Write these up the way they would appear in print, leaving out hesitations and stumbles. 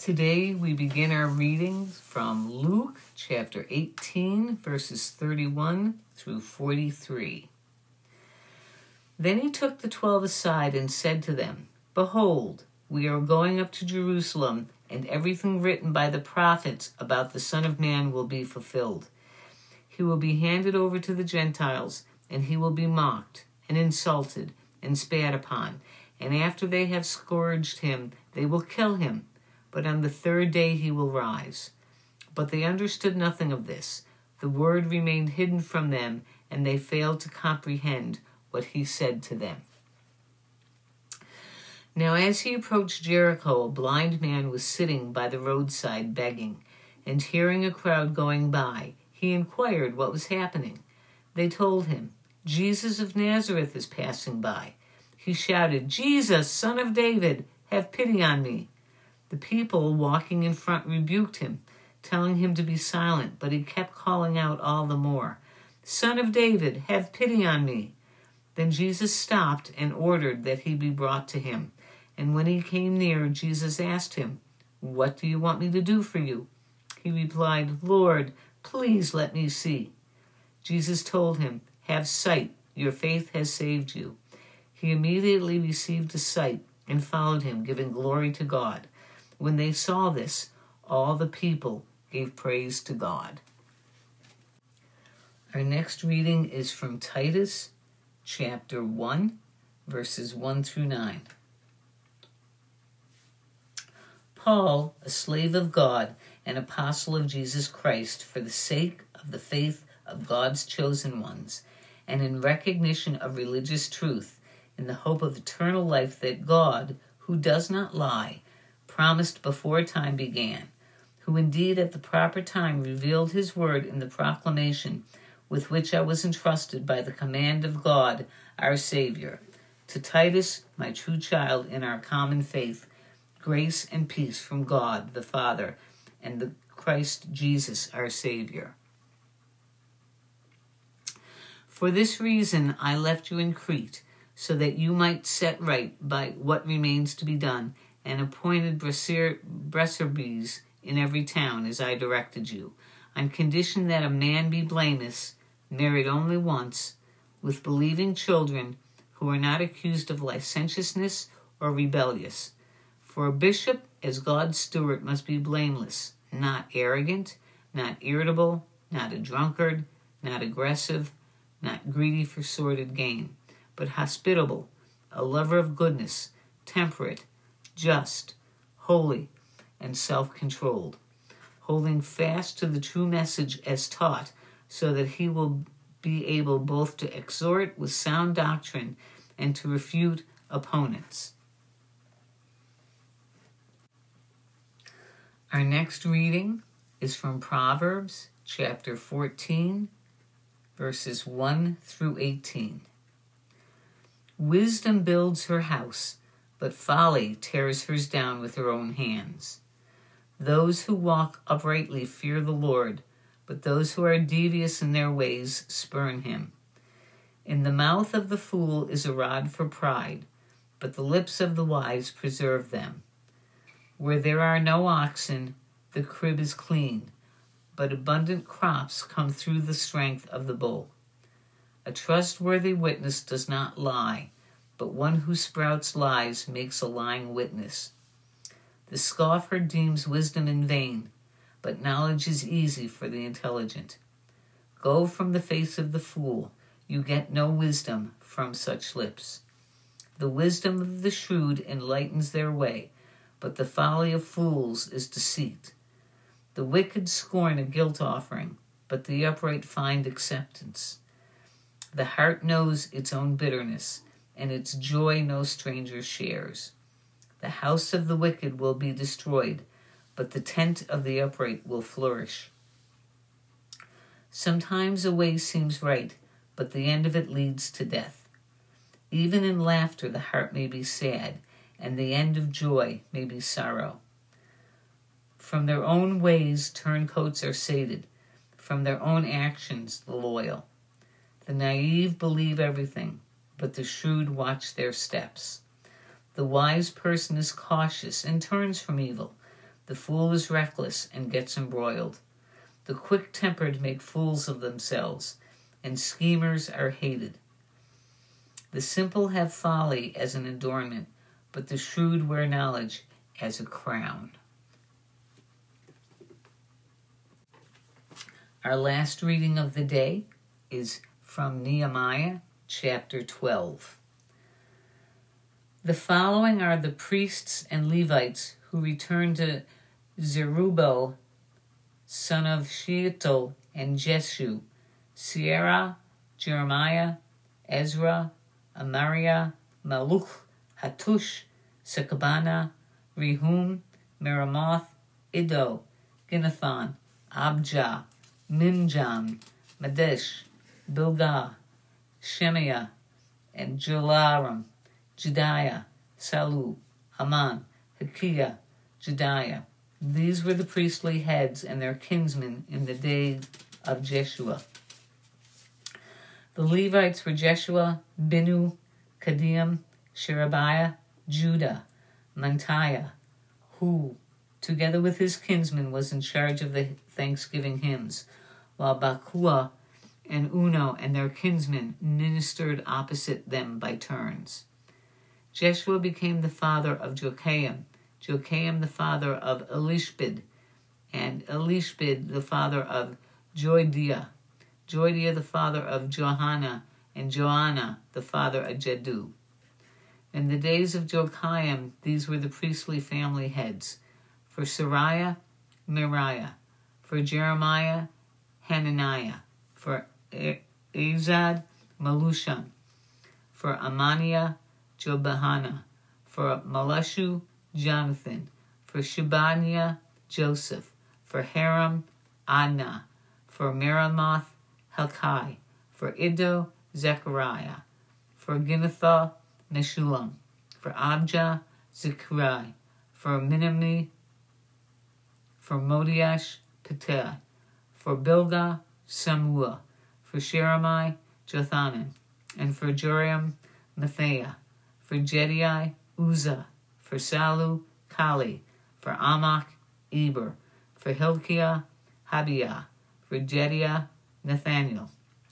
Today we begin our readings from Luke chapter 18, verses 31 through 43. Then he took the 12 aside and said to them, "Behold, we are going up to Jerusalem, and everything written by the prophets about the Son of Man will be fulfilled. He will be handed over to the Gentiles, and he will be mocked and insulted and spat upon, and after they have scourged him, they will kill him. But on the third day he will rise." But they understood nothing of this. The word remained hidden from them, and they failed to comprehend what he said to them. Now as he approached Jericho, a blind man was sitting by the roadside begging, and hearing a crowd going by, he inquired what was happening. They told him, "Jesus of Nazareth is passing by." He shouted, "Jesus, Son of David, have pity on me." The people walking in front rebuked him, telling him to be silent, but he kept calling out all the more, "Son of David, have pity on me." Then Jesus stopped and ordered that he be brought to him. And when he came near, Jesus asked him, "What do you want me to do for you?" He replied, "Lord, please let me see." Jesus told him, "Have sight, your faith has saved you." He immediately received his sight and followed him, giving glory to God. When they saw this, all the people gave praise to God. Our next reading is from Titus chapter 1, verses 1 through 9. Paul, a slave of God and apostle of Jesus Christ, for the sake of the faith of God's chosen ones, and in recognition of religious truth, in the hope of eternal life that God, who does not lie, promised before time began, who indeed at the proper time revealed his word in the proclamation with which I was entrusted by the command of God, our Savior. To Titus, my true child in our common faith, grace and peace from God the Father and the Christ Jesus, our Savior. For this reason I left you in Crete, so that you might set right by what remains to be done, and appointed Breserbes in every town, as I directed you, on condition that a man be blameless, married only once, with believing children who are not accused of licentiousness or rebellious. For a bishop, as God's steward, must be blameless, not arrogant, not irritable, not a drunkard, not aggressive, not greedy for sordid gain, but hospitable, a lover of goodness, temperate, just, holy, and self-controlled, holding fast to the true message as taught, so that he will be able both to exhort with sound doctrine and to refute opponents. Our next reading is from Proverbs chapter 14, verses 1 through 18. Wisdom builds her house, but folly tears hers down with her own hands. Those who walk uprightly fear the Lord, but those who are devious in their ways spurn him. In the mouth of the fool is a rod for pride, but the lips of the wise preserve them. Where there are no oxen, the crib is clean, but abundant crops come through the strength of the bull. A trustworthy witness does not lie, but one who sprouts lies makes a lying witness. The scoffer deems wisdom in vain, but knowledge is easy for the intelligent. Go from the face of the fool, you get no wisdom from such lips. The wisdom of the shrewd enlightens their way, but the folly of fools is deceit. The wicked scorn a guilt offering, but the upright find acceptance. The heart knows its own bitterness, and its joy no stranger shares. The house of the wicked will be destroyed, but the tent of the upright will flourish. Sometimes a way seems right, but the end of it leads to death. Even in laughter the heart may be sad, and the end of joy may be sorrow. From their own ways turncoats are sated, from their own actions the loyal. The naive believe everything, but the shrewd watch their steps. The wise person is cautious and turns from evil. The fool is reckless and gets embroiled. The quick-tempered make fools of themselves, and schemers are hated. The simple have folly as an adornment, but the shrewd wear knowledge as a crown. Our last reading of the day is from Nehemiah chapter 12. The following are the priests and Levites who returned to Zerubbabel, son of Shealtiel, and Jeshu, Sierah, Jeremiah, Ezra, Amariah, Maluch, Hattush, Sekabana, Rehum, Meremoth, Iddo, Ginnathon, Abjah, Minjam, Madesh, Bilgah, Shemaiah, and Jalaram, Jediah, Salu, Aman, Hilkiah, Jediah. These were the priestly heads and their kinsmen in the day of Jeshua. The Levites were Jeshua, Binu, Kadmiel, Sherebiah, Judah, Mantaiah, who, together with his kinsmen, was in charge of the thanksgiving hymns, while Bakua and Uno and their kinsmen ministered opposite them by turns. Jeshua became the father of Joachim, Joachim the father of Elishbid, and Elishbid the father of Joidiah, Joidiah the father of Johanna, and Joanna the father of Jedu. In the days of Joachim, these were the priestly family heads. For Sariah, Miriah. For Jeremiah, Hananiah. For Azad, Malusham. For Amaniah, Jobahana. For Malashu, Jonathan. For Shebaniah, Joseph. For Haram, Adnah. For Meremoth, Helkai. For Iddo, Zechariah. For Ginnathon, Meshullam. For Abjah, Zechariah. For Minami, for Modiash, Petah. For Bilgah, Samua. For Sheremai, Jothanan. And for Joram, Mathaiah. For Jediai, Uzzah. For Salu, Kali. For Amok, Eber. For Hilkiah, Habiah. For Jediah, Nathaniel.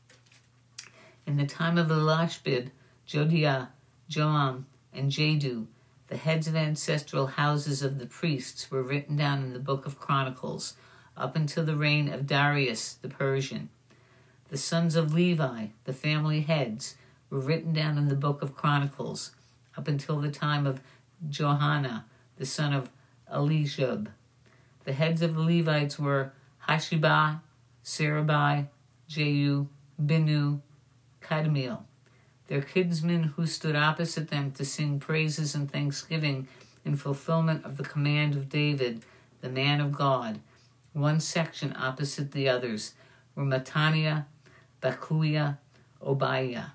In the time of Elishbid, Jodiah, Joam, and Jedu, the heads of ancestral houses of the priests were written down in the book of Chronicles, up until the reign of Darius the Persian. The sons of Levi, the family heads, were written down in the book of Chronicles, up until the time of Johanna, the son of Elishub. The heads of the Levites were Hashibah, Serabai, Jehu, Binu, Kadmiel. Their kinsmen who stood opposite them to sing praises and thanksgiving in fulfillment of the command of David, the man of God, one section opposite the others, were Mattaniah, Bakuiah, Obaiah.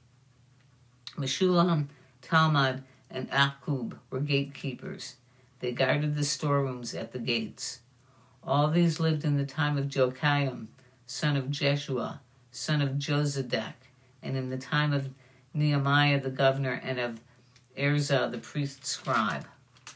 Meshullam, Talmud, and Akub were gatekeepers. They guarded the storerooms at the gates. All these lived in the time of Joachim, son of Jeshua, son of Jozadak, and in the time of Nehemiah the governor and of Erzah the priest scribe.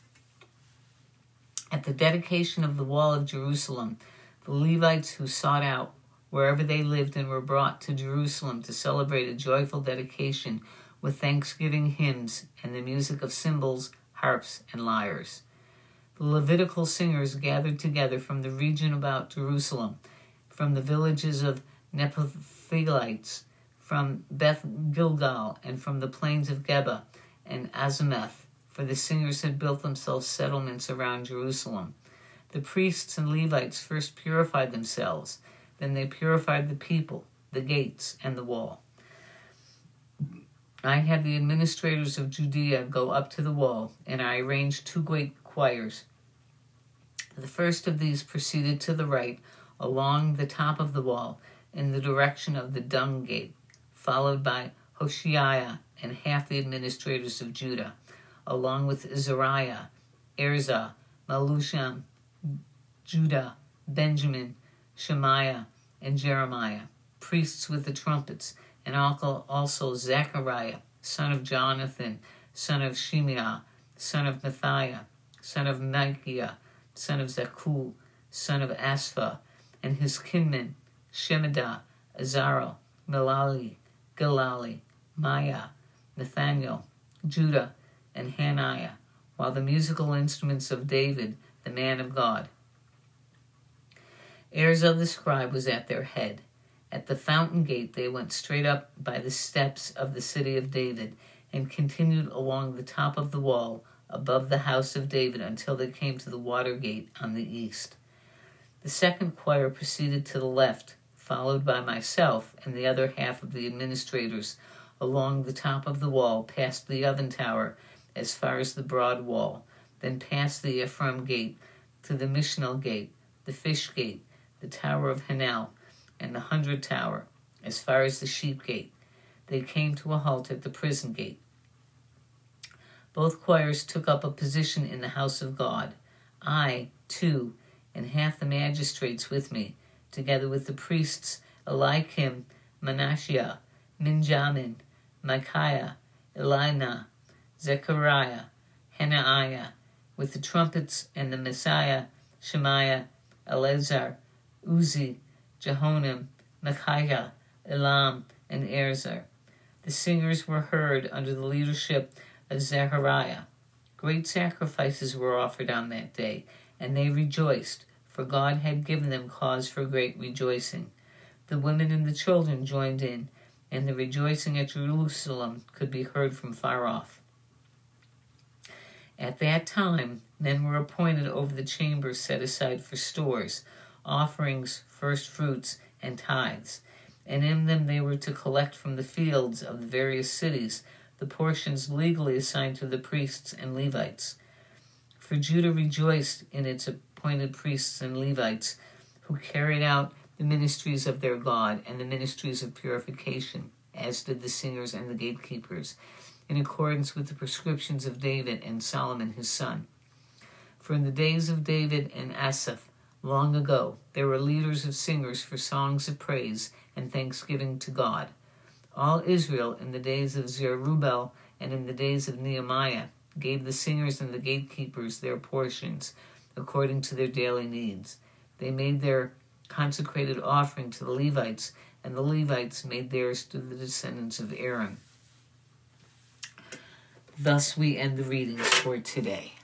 At the dedication of the wall of Jerusalem, the Levites who sought out wherever they lived and were brought to Jerusalem to celebrate a joyful dedication with thanksgiving hymns and the music of cymbals, harps, and lyres. The Levitical singers gathered together from the region about Jerusalem, from the villages of Nephites, from Beth Gilgal, and from the plains of Geba and Azimeth, for the singers had built themselves settlements around Jerusalem. The priests and Levites first purified themselves, then they purified the people, the gates, and the wall. I had the administrators of Judea go up to the wall, and I arranged 2 great choirs. The first of these proceeded to the right, along the top of the wall, in the direction of the Dung Gate, followed by Hoshea and half the administrators of Judah, along with Azariah, Erzah, Malusham, Judah, Benjamin, Shemaiah, and Jeremiah, priests with the trumpets, and also Zechariah, son of Jonathan, son of Shimei, son of Matthiah, son of Malchiah, son of Zakul, son of Asaph, and his kinmen, Shemidah, Azarel, Melali, Gilali, Maya, Nathaniel, Judah, and Hananiah, while the musical instruments of David, the man of God. Erzah the scribe was at their head. At the fountain gate they went straight up by the steps of the city of David, and continued along the top of the wall above the house of David until they came to the water gate on the east. The second choir proceeded to the left, followed by myself and the other half of the administrators, along the top of the wall, past the oven tower, as far as the broad wall, then past the Ephraim gate, to the Mishnal gate, the fish gate, the tower of Hanel, and the 100 tower, as far as the sheep gate. They came to a halt at the prison gate. Both choirs took up a position in the house of God. I, too, and half the magistrates with me, together with the priests Eliakim, Manasseh, Minjamin, Micaiah, Elina, Zechariah, Hananiah, with the trumpets and the Messiah, Shemaiah, Eleazar, Uzi, Jehonim, Micaiah, Elam, and Erzah. The singers were heard under the leadership of Zechariah. Great sacrifices were offered on that day, and they rejoiced, for God had given them cause for great rejoicing. The women and the children joined in, and the rejoicing at Jerusalem could be heard from far off. At that time, men were appointed over the chambers set aside for stores, offerings, first fruits, and tithes, and in them they were to collect from the fields of the various cities the portions legally assigned to the priests and Levites. For Judah rejoiced in its appointed priests and Levites, who carried out the ministries of their God and the ministries of purification, as did the singers and the gatekeepers, in accordance with the prescriptions of David and Solomon his son. For in the days of David and Asaph, long ago, there were leaders of singers for songs of praise and thanksgiving to God. All Israel in the days of Zerubbabel and in the days of Nehemiah gave the singers and the gatekeepers their portions according to their daily needs. They made their consecrated offering to the Levites, and the Levites made theirs to the descendants of Aaron. Thus we end the readings for today.